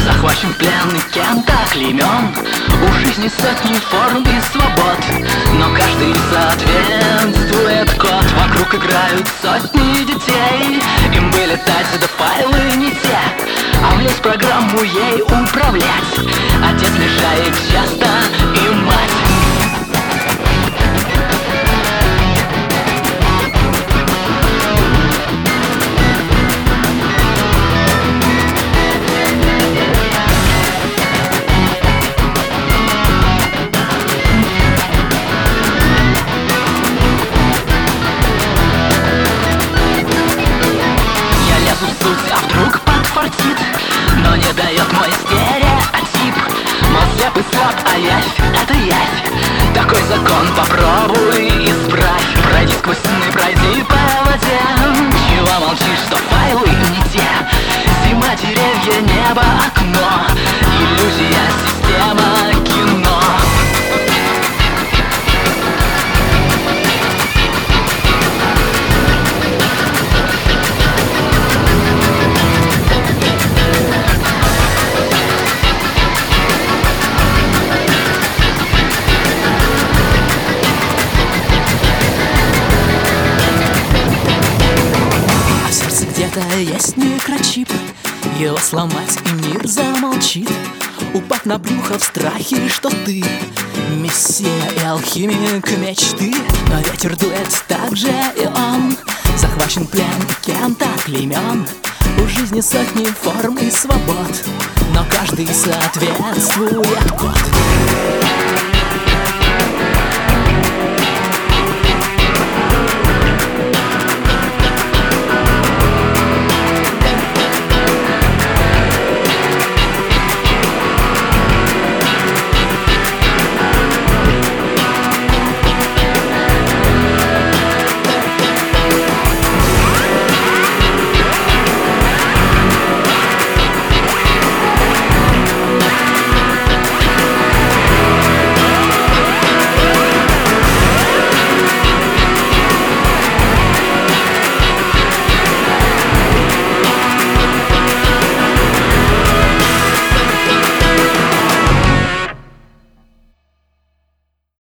Захвачен в плен и кем-то клеймен. У жизни сотни форм и свобод, но каждый соответствует код. Вокруг играют сотни детей, им бы летать, да файлы не те, а влезть в программу ей управлять отец мешает часто и мать. А вдруг подфартит, но не дает мой стереотип. Мол, слеп и слаб, а явь — это явь. Такой закон попробуй исправь. Пройди сквозь сны, пройди по воде. Чего молчишь, что файлы не те? Зима, деревья, небо, окно. Иллюзия, система, кино. Где-то есть микрочип, его сломать и мир замолчит. Упав на брюхо в страхе, что ты мессия и алхимик мечты. Но ветер дует так же, и он захвачен в плен и кем-то клеймен. У жизни сотни форм и свобод, но каждый соответствует код.